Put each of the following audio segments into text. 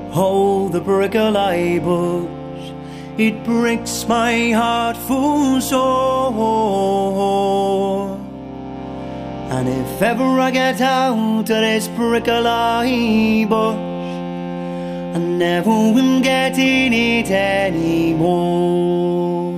Oh, the prickly bush, it breaks my heart full sore. And if ever I get out of this prickly bush, I never will get in it anymore.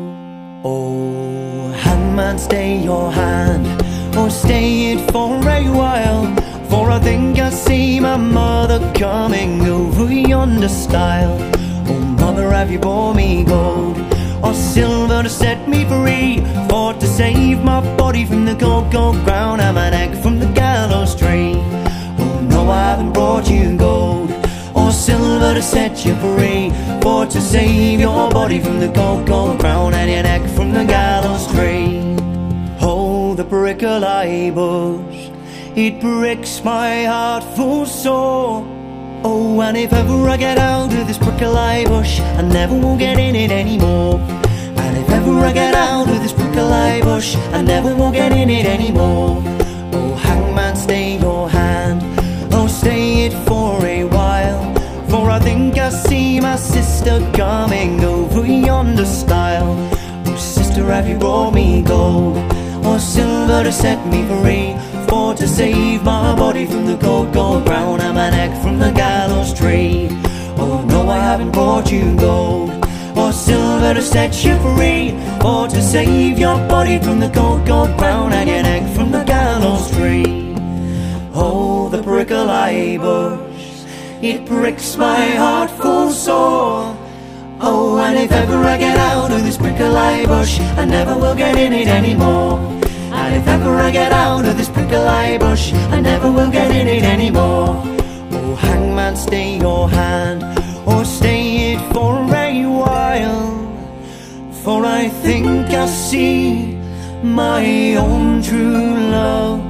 Oh, hangman, stay your hand, or stay it for a while, for I think I see my mother coming over yonder stile. Oh, mother, have you brought me gold or silver to set me free, for to save my body from the cold, cold ground and my neck from the gallows tree? Oh, no, I haven't brought you gold or silver to set you free, for to save your body from the cold, cold ground and your neck from the gallows tree. Oh, the prickly bush, it breaks my heart full sore. Oh, and if ever I get out of this prickly bush, I never will get in it anymore. And if ever I get out of this prickly bush, I never will get in it anymore. Oh, hangman, stay your hand, oh, stay it for a while, for I think I see my sister coming over yonder stile. Oh, sister, have you brought me gold or silver to set me free, for to save my body from the cold, cold ground and my neck from the gallows tree? Oh, no, I haven't brought you gold or silver to set you free, for to save your body from the cold, cold ground and your neck from the gallows tree. Oh, the prickly bush, it breaks my heart full sore. Oh, and if ever I get out of this prickly bush, I never will get in it anymore. And if ever I get out of this prickly bush, I never will get in it anymore. Oh, hangman, stay your hand, or stay it for a while, for I think I see my own true love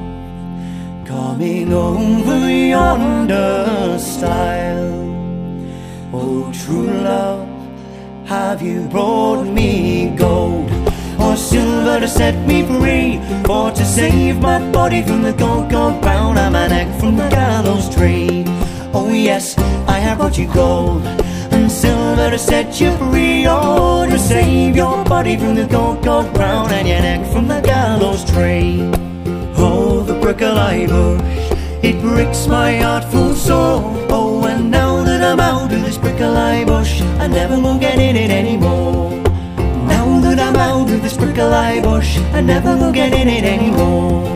coming over yonder stile. Oh, true love, have you brought me gold or silver to set me free, for to save my body from the cold, cold ground and my neck from the gallows tree? Oh yes, I have brought you gold and silver to set you free, oh, to save your body from the cold, cold ground and your neck from the gallows tree. Oh, the prickly bush, it breaks my heart full sore. Oh, and now that I'm out of this prickly bush, I never will get in it anymore. Now that I'm out of this prickly bush, I never will get in it anymore.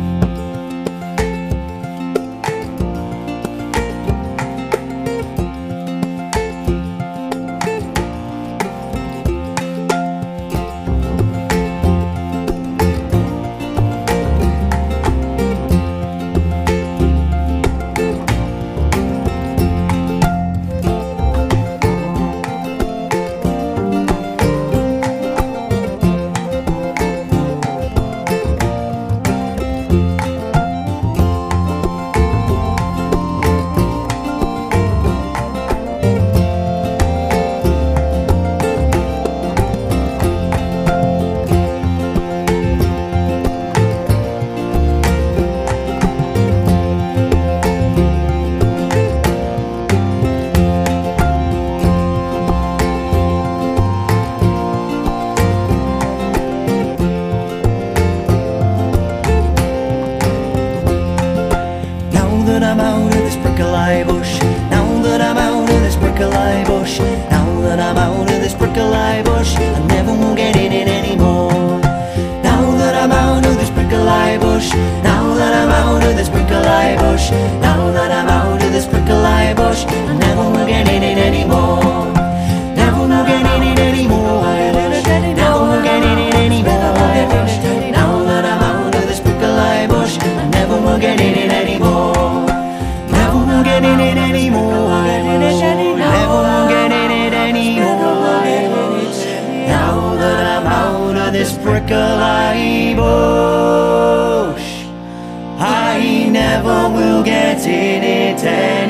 I'm out of this prickly bush, now that I'm out of this prickly bush, now that I'm out of this prickly bush, I never will get in it anymore. Now that I'm out of this prickly bush, now that I'm out of this prickly bush, now that I'm out of this prickly bush, I never will get in it anymore. Never will get in it anymore. Never will get in it anymore. Now that I'm out of this prickly bush, I never will get in it anymore. Never will get in it anymore. Never will get in it anymore. Now that I'm out of this prickly bush, I never will get in it anymore.